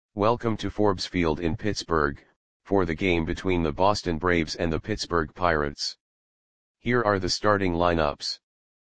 Welcome to Forbes Field in Pittsburgh, for the game between the Boston Braves and the Pittsburgh Pirates. Here are the starting lineups.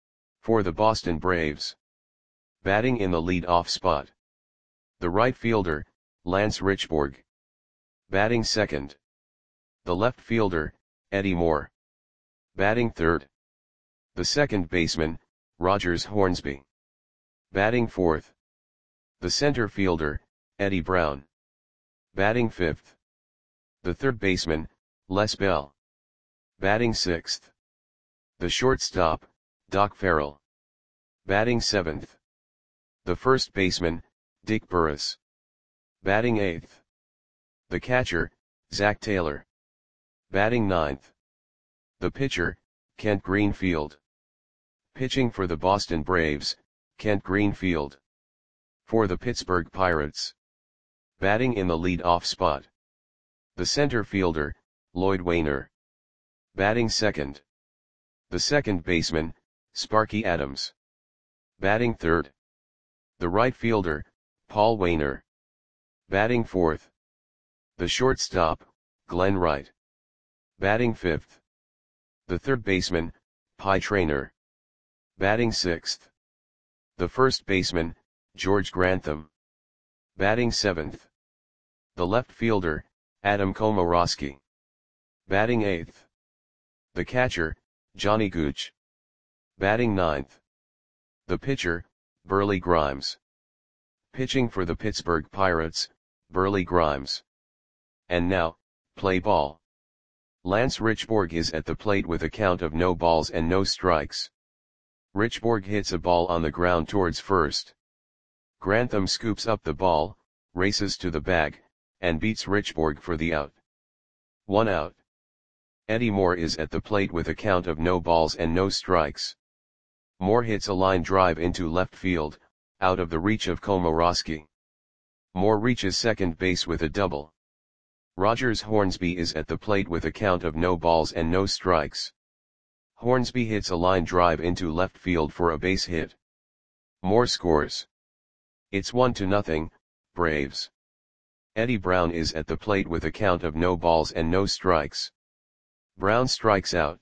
For the Boston Braves. Batting in the lead-off spot. The right fielder, Lance Richburg. Batting second. The left fielder, Eddie Moore. Batting third. The second baseman, Rogers Hornsby. Batting fourth. The center fielder, Eddie Brown. Batting fifth. The third baseman, Les Bell. Batting sixth. The shortstop, Doc Farrell. Batting seventh. The first baseman, Dick Burris. Batting eighth. The catcher, Zach Taylor. Batting ninth. The pitcher, Kent Greenfield. Pitching for the Boston Braves, Kent Greenfield. For the Pittsburgh Pirates. Batting in the lead-off spot. The center fielder, Lloyd Wainer. Batting second. The second baseman, Sparky Adams. Batting third. The right fielder, Paul Wainer. Batting fourth. The shortstop, Glenn Wright. Batting fifth. The third baseman, Pie Traynor. Batting sixth. The first baseman, George Grantham. Batting seventh. The left fielder, Adam Komoroski. Batting eighth. The catcher, Johnny Gooch. Batting ninth. The pitcher, Burley Grimes. Pitching for the Pittsburgh Pirates, Burley Grimes. And now, play ball. Lance Richburg is at the plate with a count of no balls and no strikes. Richburg hits a ball on the ground towards first. Grantham scoops up the ball, races to the bag, and beats Richburg for the out. 1 out. Eddie Moore is at the plate with a count of no balls and no strikes. Moore hits a line drive into left field, out of the reach of Komoroski. Moore reaches second base with a double. Rogers Hornsby is at the plate with a count of no balls and no strikes. Hornsby hits a line drive into left field for a base hit. Moore scores. It's 1-0, Braves. Eddie Brown is at the plate with a count of no balls and no strikes. Brown strikes out.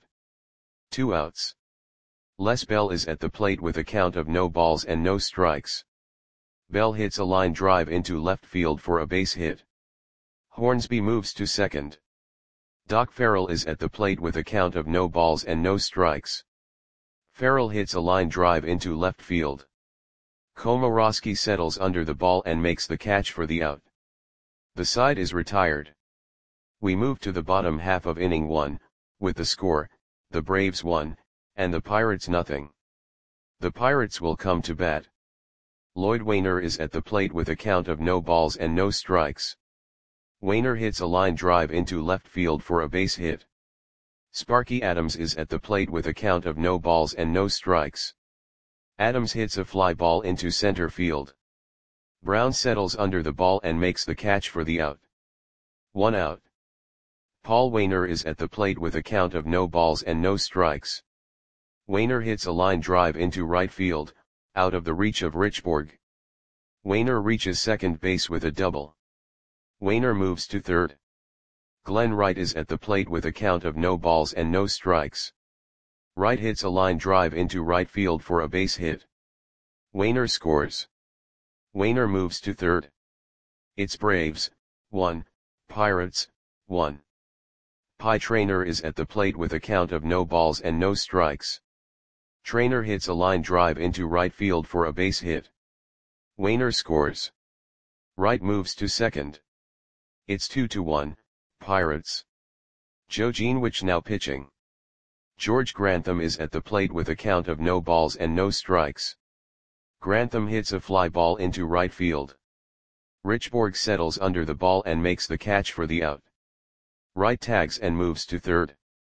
2 outs. Les Bell is at the plate with a count of no balls and no strikes. Bell hits a line drive into left field for a base hit. Hornsby moves to second. Doc Farrell is at the plate with a count of no balls and no strikes. Farrell hits a line drive into left field. Komoroski settles under the ball and makes the catch for the out. The side is retired. We move to the bottom half of inning 1, with the score, the Braves 1, and the Pirates 0. The Pirates will come to bat. Lloyd Wainer is at the plate with a count of no balls and no strikes. Wainer hits a line drive into left field for a base hit. Sparky Adams is at the plate with a count of no balls and no strikes. Adams hits a fly ball into center field. Brown settles under the ball and makes the catch for the out. 1 out. Paul Wainer is at the plate with a count of no balls and no strikes. Wainer hits a line drive into right field, out of the reach of Richburg. Wainer reaches second base with a double. Wainer moves to third. Glenn Wright is at the plate with a count of no balls and no strikes. Wright hits a line drive into right field for a base hit. Wainer scores. Wainer moves to third. It's Braves 1, Pirates 1. Pie Traynor is at the plate with a count of no balls and no strikes. Traynor hits a line drive into right field for a base hit. Wainer scores. Wright moves to second. It's 2-1, Pirates. Joe Greenwich now pitching. George Grantham is at the plate with a count of no balls and no strikes. Grantham hits a fly ball into right field. Richburg settles under the ball and makes the catch for the out. Wright tags and moves to third.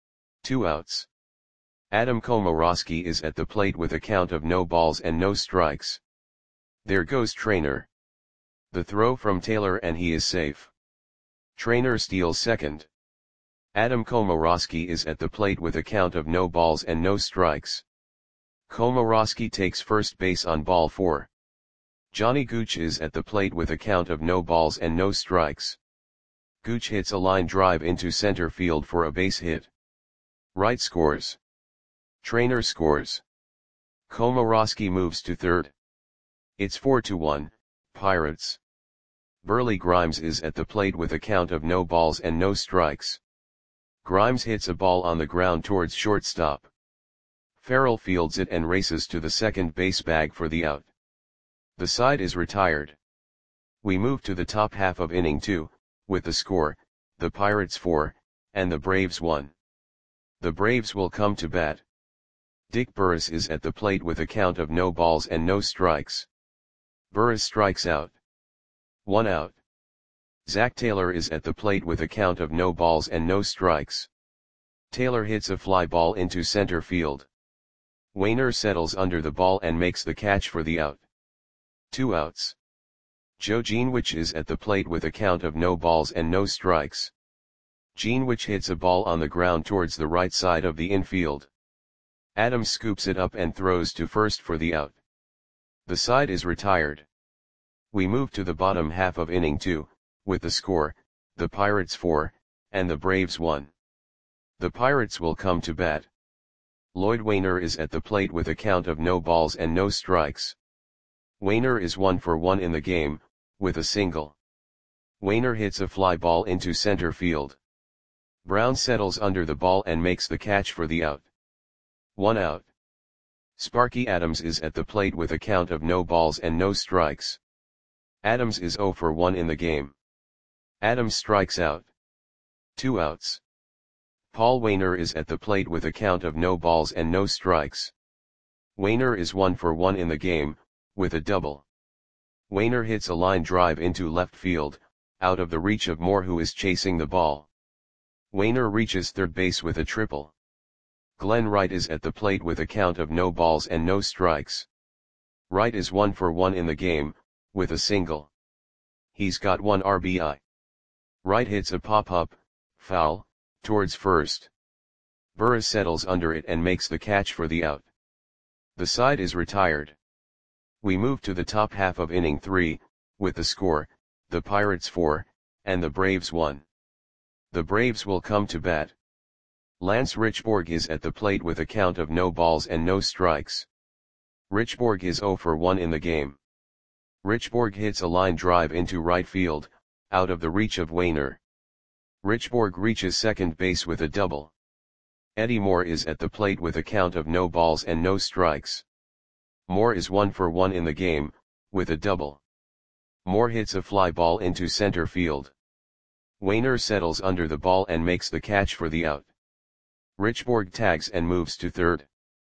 2 outs. Adam Komoroski is at the plate with a count of no balls and no strikes. There goes Traynor. The throw from Taylor and he is safe. Traynor steals second. Adam Komoroski is at the plate with a count of no balls and no strikes. Komoroski takes first base on ball 4. Johnny Gooch is at the plate with a count of no balls and no strikes. Gooch hits a line drive into center field for a base hit. Wright scores. Trainer scores. Komoroski moves to third. It's 4-1, Pirates. Burley Grimes is at the plate with a count of no balls and no strikes. Grimes hits a ball on the ground towards shortstop. Farrell fields it and races to the second base bag for the out. The side is retired. We move to the top half of inning 2, with the score, the Pirates 4, and the Braves 1. The Braves will come to bat. Dick Burris is at the plate with a count of no balls and no strikes. Burris strikes out. 1 out. Zach Taylor is at the plate with a count of no balls and no strikes. Taylor hits a fly ball into center field. Wainer settles under the ball and makes the catch for the out. 2 outs. Joe Greenwich is at the plate with a count of no balls and no strikes. Greenwich hits a ball on the ground towards the right side of the infield. Adams scoops it up and throws to first for the out. The side is retired. We move to the bottom half of inning 2, with the score, the Pirates 4, and the Braves 1. The Pirates will come to bat. Lloyd Wainer is at the plate with a count of no balls and no strikes. Wainer is 1 for 1 in the game, with a single. Wainer hits a fly ball into center field. Brown settles under the ball and makes the catch for the out. 1 out. Sparky Adams is at the plate with a count of no balls and no strikes. Adams is 0 for 1 in the game. Adams strikes out. 2 outs. Paul Wainer is at the plate with a count of no balls and no strikes. Wainer is 1 for 1 in the game, with a double. Wainer hits a line drive into left field, out of the reach of Moore who is chasing the ball. Wainer reaches third base with a triple. Glenn Wright is at the plate with a count of no balls and no strikes. Wright is 1 for 1 in the game, with a single. He's got 1 RBI. Wright hits a pop-up, foul, towards first. Burris settles under it and makes the catch for the out. The side is retired. We move to the top half of inning 3, with the score, the Pirates 4, and the Braves 1. The Braves will come to bat. Lance Richborg is at the plate with a count of no balls and no strikes. Richborg is 0 for 1 in the game. Richborg hits a line drive into right field, out of the reach of Wainer. Richborg reaches second base with a double. Eddie Moore is at the plate with a count of no balls and no strikes. Moore is 1 for 1 in the game, with a double. Moore hits a fly ball into center field. Wainer settles under the ball and makes the catch for the out. Richborg tags and moves to third.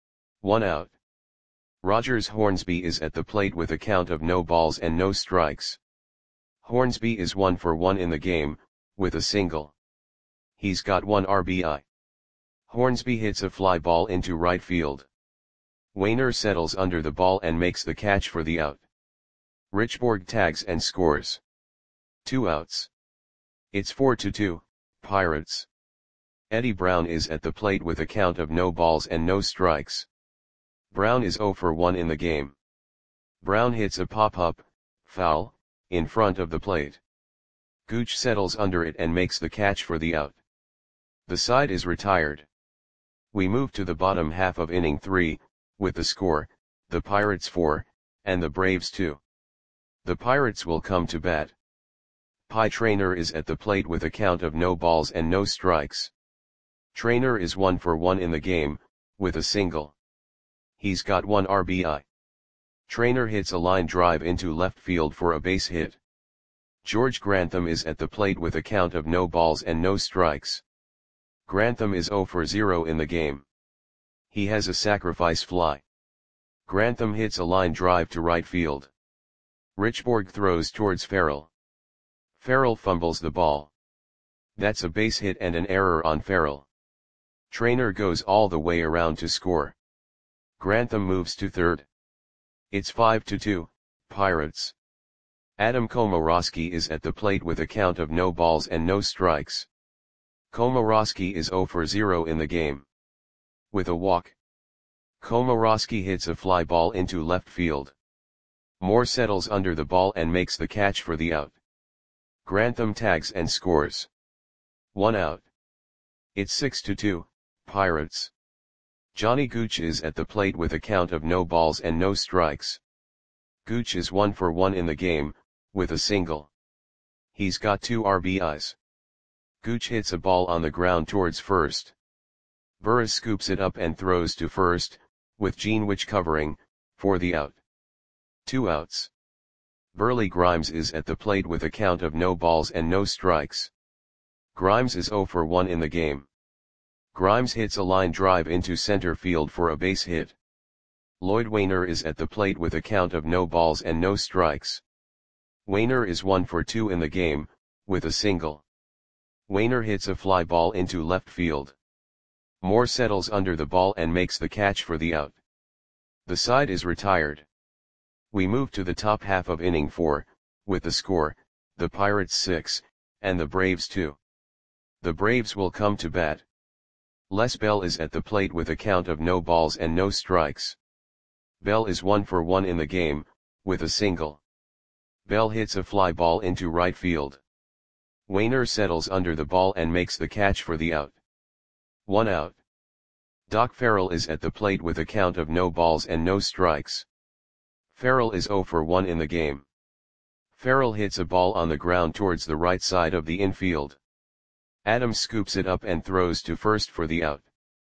1 out. Rogers Hornsby is at the plate with a count of no balls and no strikes. Hornsby is 1 for 1 in the game, with a single. He's got 1 RBI. Hornsby hits a fly ball into right field. Wainer settles under the ball and makes the catch for the out. Richborg tags and scores. 2 outs. It's 4-2, Pirates. Eddie Brown is at the plate with a count of no balls and no strikes. Brown is 0 for 1 in the game. Brown hits a pop-up, foul, in front of the plate. Gooch settles under it and makes the catch for the out. The side is retired. We move to the bottom half of inning 3, with the score, the Pirates 4, and the Braves 2. The Pirates will come to bat. Pie Traynor is at the plate with a count of no balls and no strikes. Traynor is 1 for 1 in the game, with a single. He's got 1 RBI. Traynor hits a line drive into left field for a base hit. George Grantham is at the plate with a count of no balls and no strikes. Grantham is 0 for 0 in the game. He has a sacrifice fly. Grantham hits a line drive to right field. Richborg throws towards Farrell. Farrell fumbles the ball. That's a base hit and an error on Farrell. Traynor goes all the way around to score. Grantham moves to third. It's 5-2, Pirates. Adam Komoroski is at the plate with a count of no balls and no strikes. Komoroski is 0 for 0 in the game. With a walk. Komoroski hits a fly ball into left field. Moore settles under the ball and makes the catch for the out. Grantham tags and scores. 1 out. It's 6-2, Pirates. Johnny Gooch is at the plate with a count of no balls and no strikes. Gooch is 1 for 1 in the game, with a single. He's got 2 RBIs. Gooch hits a ball on the ground towards first. Burris scoops it up and throws to first, with Gene Witch covering, for the out. 2 outs. Burley Grimes is at the plate with a count of no balls and no strikes. Grimes is 0 for 1 in the game. Grimes hits a line drive into center field for a base hit. Lloyd Wainer is at the plate with a count of no balls and no strikes. Wainer is 1 for 2 in the game, with a single. Wainer hits a fly ball into left field. Moore settles under the ball and makes the catch for the out. The side is retired. We move to the top half of inning 4, with the score, the Pirates 6, and the Braves 2. The Braves will come to bat. Les Bell is at the plate with a count of no balls and no strikes. Bell is 1 for 1 in the game, with a single. Bell hits a fly ball into right field. Wainer settles under the ball and makes the catch for the out. 1 out. Doc Farrell is at the plate with a count of no balls and no strikes. Farrell is 0 for 1 in the game. Farrell hits a ball on the ground towards the right side of the infield. Adams scoops it up and throws to first for the out.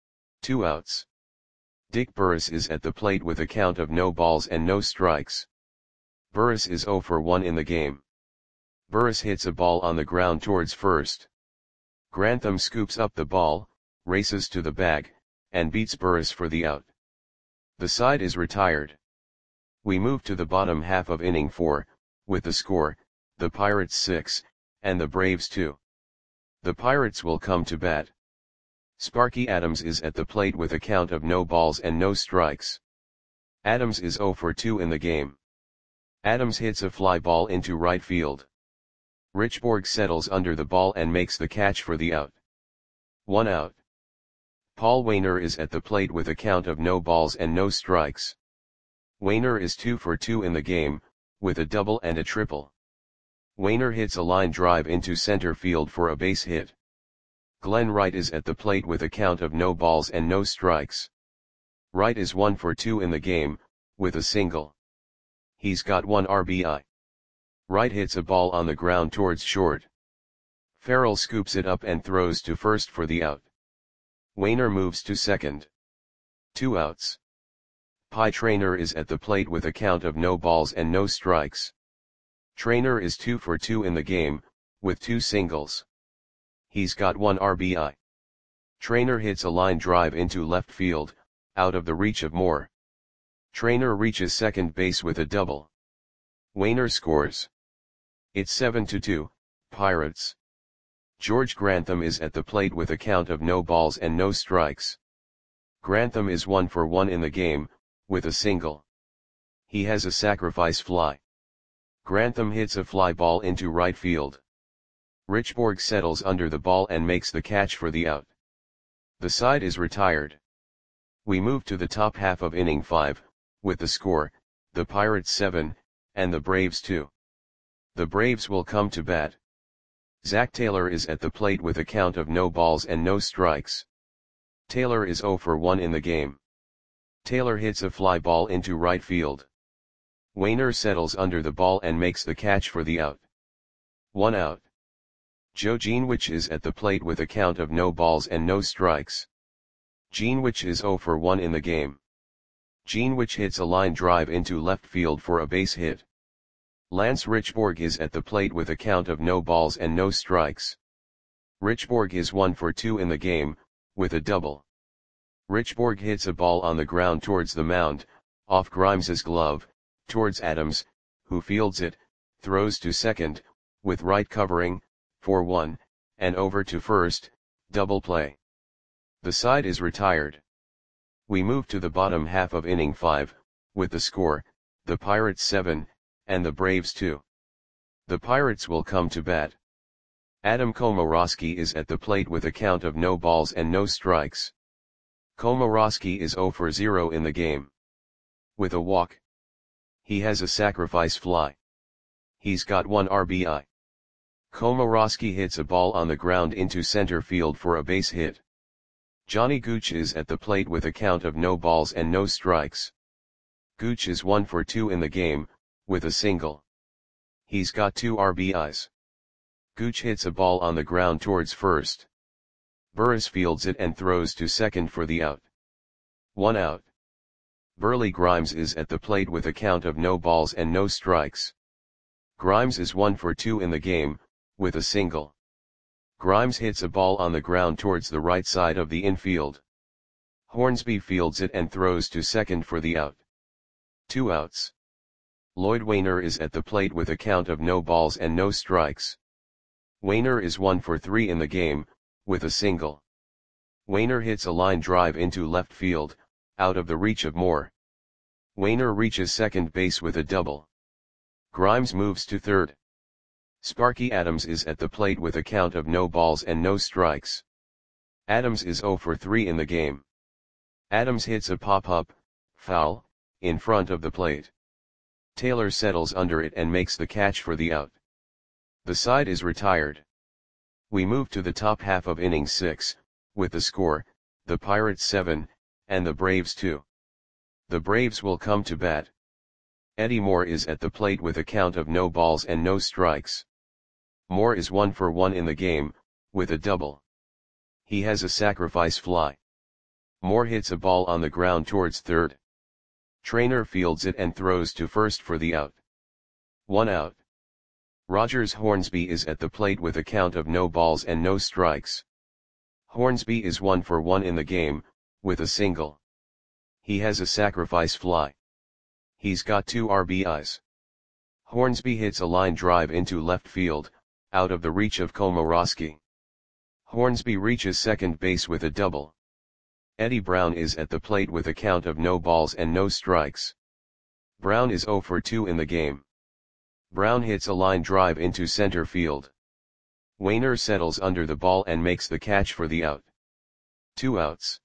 2 outs. Dick Burris is at the plate with a count of no balls and no strikes. Burris is 0 for 1 in the game. Burris hits a ball on the ground towards first. Grantham scoops up the ball, races to the bag, and beats Burris for the out. The side is retired. We move to the bottom half of inning 4, with the score, the Pirates 6, and the Braves 2. The Pirates will come to bat. Sparky Adams is at the plate with a count of no balls and no strikes. Adams is 0 for 2 in the game. Adams hits a fly ball into right field. Richborg settles under the ball and makes the catch for the out. 1 out. Paul Wainer is at the plate with a count of no balls and no strikes. Wainer is 2 for 2 in the game, with a double and a triple. Wainer hits a line drive into center field for a base hit. Glenn Wright is at the plate with a count of no balls and no strikes. Wright is 1 for 2 in the game, with a single. He's got 1 RBI. Wright hits a ball on the ground towards short. Farrell scoops it up and throws to first for the out. Wainer moves to second. 2 outs. Pie Traynor is at the plate with a count of no balls and no strikes. Traynor is 2 for 2 in the game, with 2 singles. He's got 1 RBI. Traynor hits a line drive into left field, out of the reach of Moore. Traynor reaches second base with a double. Wainer scores. It's 7-2, Pirates. George Grantham is at the plate with a count of no balls and no strikes. Grantham is 1 for 1 in the game, with a single. He has a sacrifice fly. Grantham hits a fly ball into right field. Richborg settles under the ball and makes the catch for the out. The side is retired. We move to the top half of inning 5, with the score, the Pirates 7, and the Braves 2. The Braves will come to bat. Zach Taylor is at the plate with a count of no balls and no strikes. Taylor is 0 for 1 in the game. Taylor hits a fly ball into right field. Wainer settles under the ball and makes the catch for the out. 1 out. Joe Genewich is at the plate with a count of no balls and no strikes. Genewich is 0 for 1 in the game. Genewich hits a line drive into left field for a base hit. Lance Richborg is at the plate with a count of no balls and no strikes. Richborg is 1 for 2 in the game, with a double. Richborg hits a ball on the ground towards the mound, off Grimes's glove, towards Adams, who fields it, throws to second, with Wright covering, for 1, and over to first, double play. The side is retired. We move to the bottom half of inning 5, with the score, the Pirates 7, and the Braves 2. The Pirates will come to bat. Adam Komorowski is at the plate with a count of no balls and no strikes. Komorowski is 0 for 0 in the game. With a walk. He has a sacrifice fly. He's got 1 RBI. Komorowski hits a ball on the ground into center field for a base hit. Johnny Gooch is at the plate with a count of no balls and no strikes. Gooch is 1 for 2 in the game, with a single. He's got 2 RBIs. Gooch hits a ball on the ground towards first. Burris fields it and throws to second for the out. 1 out. Burley Grimes is at the plate with a count of no balls and no strikes. Grimes is 1 for 2 in the game, with a single. Grimes hits a ball on the ground towards the right side of the infield. Hornsby fields it and throws to second for the out. 2 outs. Lloyd Wainer is at the plate with a count of no balls and no strikes. Wainer is 1 for 3 in the game, with a single. Wainer hits a line drive into left field, out of the reach of Moore. Wainer reaches second base with a double. Grimes moves to third. Sparky Adams is at the plate with a count of no balls and no strikes. Adams is 0 for 3 in the game. Adams hits a pop-up, foul, in front of the plate. Taylor settles under it and makes the catch for the out. The side is retired. We move to the top half of inning 6, with the score, the Pirates 7, and the Braves 2. The Braves will come to bat. Eddie Moore is at the plate with a count of no balls and no strikes. Moore is 1 for 1 in the game, with a double. He has a sacrifice fly. Moore hits a ball on the ground towards third. Trainer fields it and throws to first for the out. 1 out. Rogers Hornsby is at the plate with a count of no balls and no strikes. Hornsby is 1 for 1 in the game, with a single. He has a sacrifice fly. He's got 2 RBIs. Hornsby hits a line drive into left field, out of the reach of Komorowski. Hornsby reaches second base with a double. Eddie Brown is at the plate with a count of no balls and no strikes. Brown is 0 for 2 in the game. Brown hits a line drive into center field. Wainer settles under the ball and makes the catch for the out. 2 outs.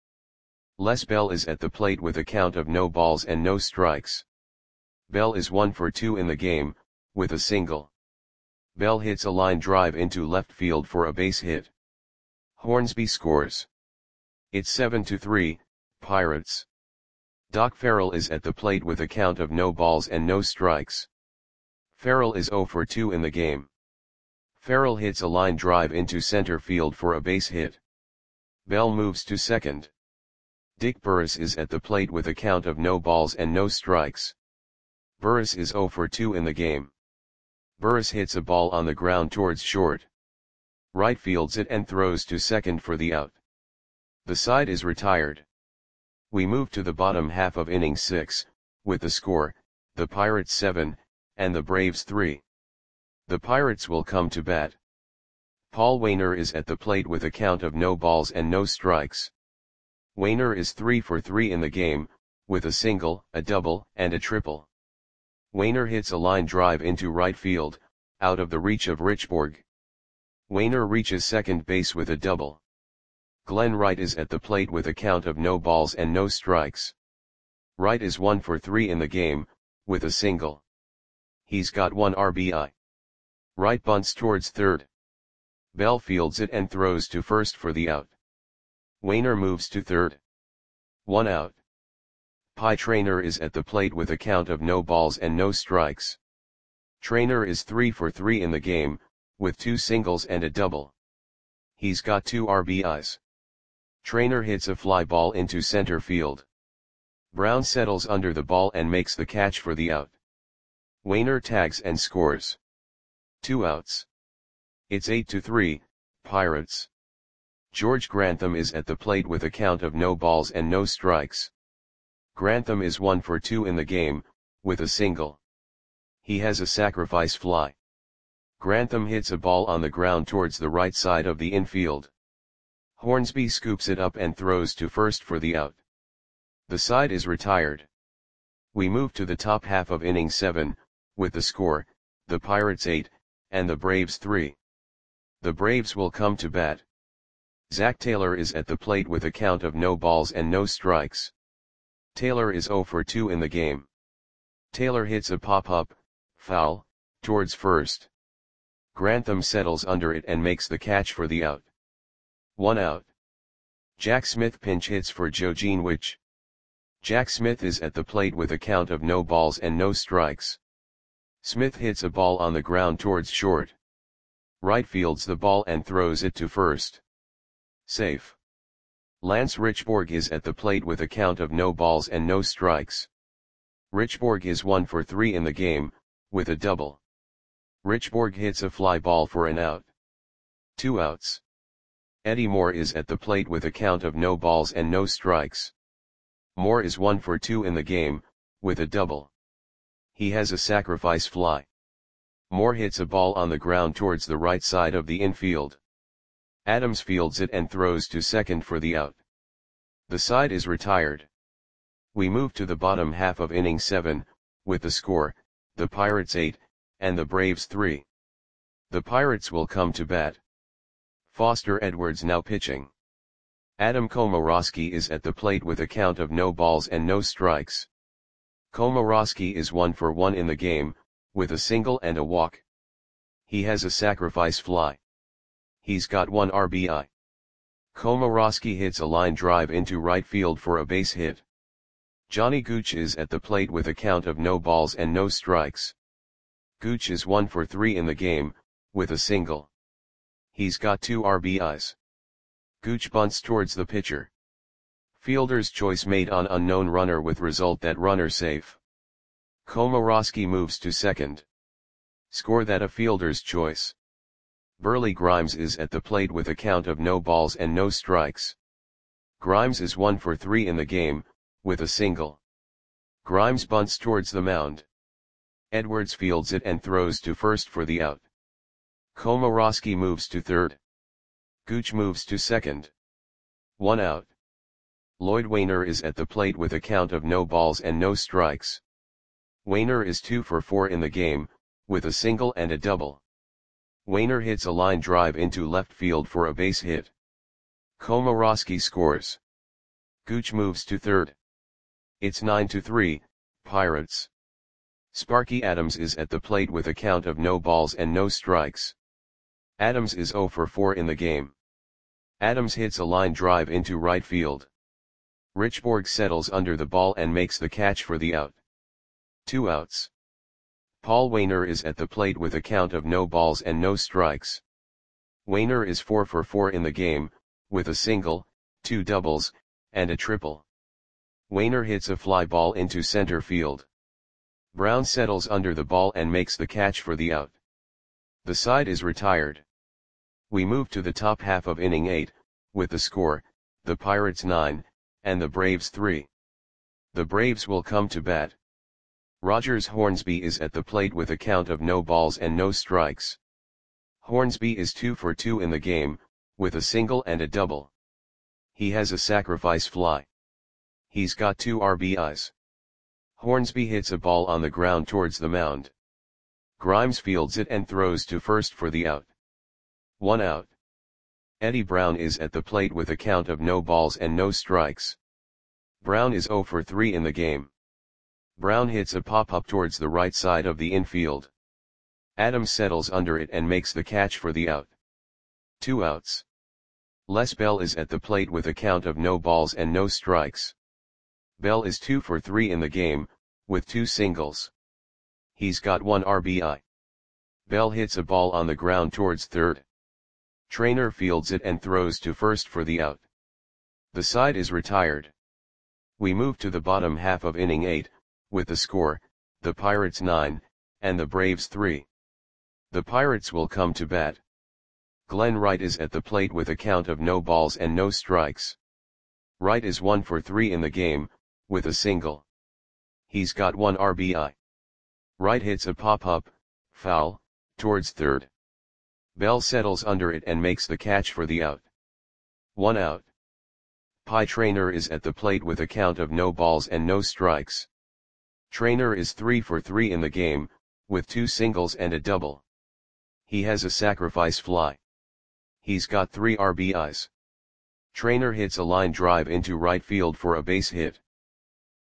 Les Bell is at the plate with a count of no balls and no strikes. Bell is 1 for 2 in the game, with a single. Bell hits a line drive into left field for a base hit. Hornsby scores. It's 7-3, Pirates. Doc Farrell is at the plate with a count of no balls and no strikes. Farrell is 0 for 2 in the game. Farrell hits a line drive into center field for a base hit. Bell moves to second. Dick Burris is at the plate with a count of no balls and no strikes. Burris is 0 for 2 in the game. Burris hits a ball on the ground towards short. Right fields it and throws to second for the out. The side is retired. We move to the bottom half of inning 6, with the score, the Pirates 7, and the Braves 3. The Pirates will come to bat. Paul Wainer is at the plate with a count of no balls and no strikes. Wainer is 3 for 3 in the game, with a single, a double, and a triple. Wainer hits a line drive into right field, out of the reach of Richborg. Wainer reaches second base with a double. Glenn Wright is at the plate with a count of no balls and no strikes. Wright is 1 for 3 in the game, with a single. He's got 1 RBI. Wright bunts towards third. Bell fields it and throws to first for the out. Wainer moves to third. 1 out. Pie Trainer is at the plate with a count of no balls and no strikes. Trainer is 3 for 3 in the game, with 2 singles and a double. He's got 2 RBIs. Trainer hits a fly ball into center field. Brown settles under the ball and makes the catch for the out. Wainer tags and scores. 2 outs. It's 8-3, Pirates. George Grantham is at the plate with a count of no balls and no strikes. Grantham is 1 for 2 in the game, with a single. He has a sacrifice fly. Grantham hits a ball on the ground towards the right side of the infield. Hornsby scoops it up and throws to first for the out. The side is retired. We move to the top half of inning 7, with the score, the Pirates 8, and the Braves 3. The Braves will come to bat. Zach Taylor is at the plate with a count of no balls and no strikes. Taylor is 0 for 2 in the game. Taylor hits a pop-up, foul, towards first. Grantham settles under it and makes the catch for the out. 1 out. Jack Smith pinch hits for Joe Greenwich. Jack Smith is at the plate with a count of no balls and no strikes. Smith hits a ball on the ground towards short. Right fields the ball and throws it to first. Safe. Lance Richborg is at the plate with a count of no balls and no strikes. Richborg is 1 for 3 in the game, with a double. Richborg hits a fly ball for an out. 2 outs. Eddie Moore is at the plate with a count of no balls and no strikes. Moore is 1 for 2 in the game, with a double. He has a sacrifice fly. Moore hits a ball on the ground towards the right side of the infield. Adams fields it and throws to second for the out. The side is retired. We move to the bottom half of inning 7, with the score, the Pirates 8, and the Braves 3. The Pirates will come to bat. Foster Edwards now pitching. Adam Komorowski is at the plate with a count of no balls and no strikes. Komorowski is 1 for 1 in the game, with a single and a walk. He has a sacrifice fly. He's got 1 RBI. Komorowski hits a line drive into right field for a base hit. Johnny Gooch is at the plate with a count of no balls and no strikes. Gooch is 1 for 3 in the game, with a single. He's got 2 RBIs. Gooch bunts towards the pitcher. Fielder's choice made on unknown runner with result that runner safe. Komorowski moves to second. Score that a fielder's choice. Burley Grimes is at the plate with a count of no balls and no strikes. Grimes is 1 for 3 in the game, with a single. Grimes bunts towards the mound. Edwards fields it and throws to first for the out. Komorowski moves to third. Gooch moves to second. 1 out. Lloyd Wainer is at the plate with a count of no balls and no strikes. Wainer is 2 for 4 in the game, with a single and a double. Wainer hits a line drive into left field for a base hit. Komorowski scores. Gooch moves to third. It's 9-3, Pirates. Sparky Adams is at the plate with a count of no balls and no strikes. Adams is 0 for 4 in the game. Adams hits a line drive into right field. Richborg settles under the ball and makes the catch for the out. 2 outs. Paul Wainer is at the plate with a count of no balls and no strikes. Wainer is 4 for 4 in the game, with a single, 2 doubles, and a triple. Wainer hits a fly ball into center field. Brown settles under the ball and makes the catch for the out. The side is retired. We move to the top half of inning 8, with the score, the Pirates 9, and the Braves 3. The Braves will come to bat. Rogers Hornsby is at the plate with a count of no balls and no strikes. Hornsby is 2 for 2 in the game, with a single and a double. He has a sacrifice fly. He's got 2 RBIs. Hornsby hits a ball on the ground towards the mound. Grimes fields it and throws to first for the out. 1 out. Eddie Brown is at the plate with a count of no balls and no strikes. Brown is 0 for 3 in the game. Brown hits a pop-up towards the right side of the infield. Adams settles under it and makes the catch for the out. 2 outs. Les Bell is at the plate with a count of no balls and no strikes. Bell is 2 for 3 in the game, with 2 singles. He's got 1 RBI. Bell hits a ball on the ground towards third. Trainer fields it and throws to first for the out. The side is retired. We move to the bottom half of inning 8, with the score, the Pirates 9, and the Braves 3. The Pirates will come to bat. Glenn Wright is at the plate with a count of no balls and no strikes. Wright is 1 for 3 in the game, with a single. He's got 1 RBI. Wright hits a pop-up, foul, towards third. Bell settles under it and makes the catch for the out. 1 out. Pie Trainer is at the plate with a count of no balls and no strikes. Trainer is 3 for 3 in the game, with 2 singles and a double. He has a sacrifice fly. He's got 3 RBIs. Trainer hits a line drive into right field for a base hit.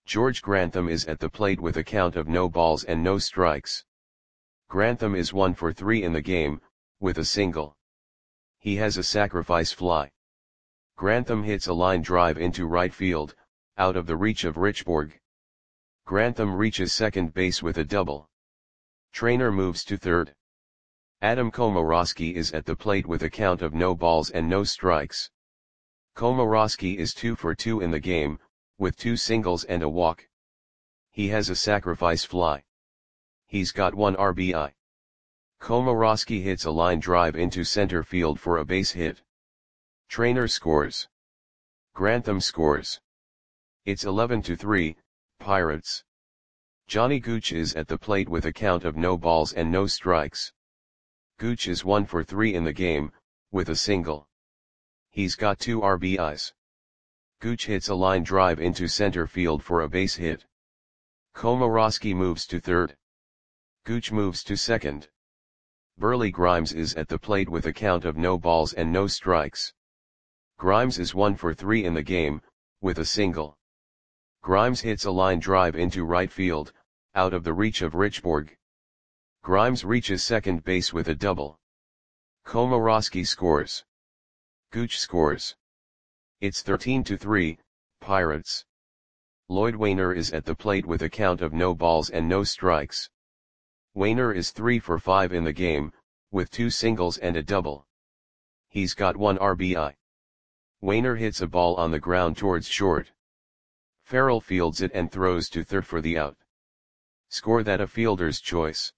George Grantham is at the plate with a count of no balls and no strikes. Grantham is 1 for 3 in the game, with a single. He has a sacrifice fly. Grantham hits a line drive into right field, out of the reach of Richborg. Grantham reaches second base with a double. Trainer moves to third. Adam Komorowski is at the plate with a count of no balls and no strikes. Komorowski is 2 for 2 in the game, with 2 singles and a walk. He has a sacrifice fly. He's got 1 RBI. Komorowski hits a line drive into center field for a base hit. Trainer scores. Grantham scores. It's 11-3, Pirates. Johnny Gooch is at the plate with a count of no balls and no strikes. Gooch is 1 for 3 in the game, with a single. He's got 2 RBIs. Gooch hits a line drive into center field for a base hit. Komorowski moves to third. Gooch moves to second. Burley Grimes is at the plate with a count of no balls and no strikes. Grimes is 1 for 3 in the game, with a single. Grimes hits a line drive into right field, out of the reach of Richborg. Grimes reaches second base with a double. Komorowski scores. Gooch scores. It's 13-3, Pirates. Lloyd Wainer is at the plate with a count of no balls and no strikes. Wainer is 3 for 5 in the game, with 2 singles and a double. He's got 1 RBI. Wainer hits a ball on the ground towards short. Farrell fields it and throws to third for the out. Score that a fielder's choice.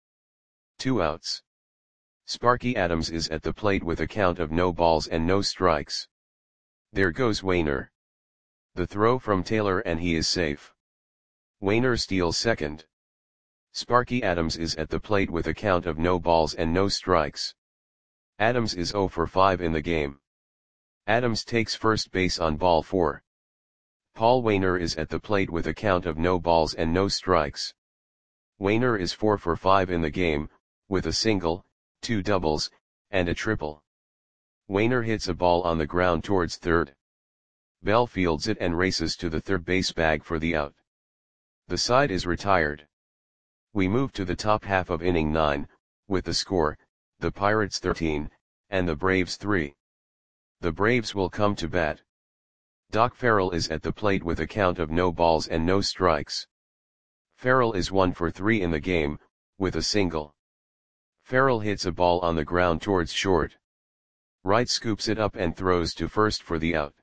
2 outs. Sparky Adams is at the plate with a count of no balls and no strikes. There goes Wainer. The throw from Taylor and he is safe. Wainer steals second. Sparky Adams is at the plate with a count of no balls and no strikes. Adams is 0 for 5 in the game. Adams takes first base on ball 4. Paul Wainer is at the plate with a count of no balls and no strikes. Wainer is 4 for 5 in the game, with a single, 2 doubles, and a triple. Wainer hits a ball on the ground towards third. Bell fields it and races to the third base bag for the out. The side is retired. We move to the top half of inning 9, with the score, the Pirates 13, and the Braves 3. The Braves will come to bat. Doc Farrell is at the plate with a count of no balls and no strikes. Farrell is 1 for 3 in the game, with a single. Farrell hits a ball on the ground towards short. Wright scoops it up and throws to first for the out.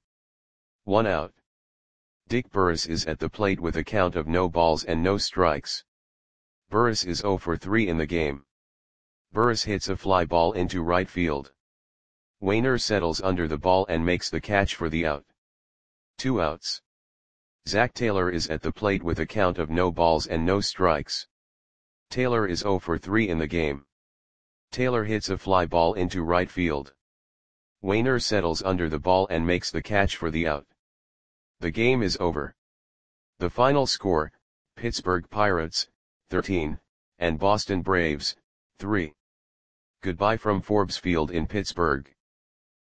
1 out. Dick Burris is at the plate with a count of no balls and no strikes. Burris is 0 for 3 in the game. Burris hits a fly ball into right field. Wainer settles under the ball and makes the catch for the out. 2 outs. Zach Taylor is at the plate with a count of no balls and no strikes. Taylor is 0 for 3 in the game. Taylor hits a fly ball into right field. Wainer settles under the ball and makes the catch for the out. The game is over. The final score, Pittsburgh Pirates, 13, and Boston Braves, 3. Goodbye from Forbes Field in Pittsburgh.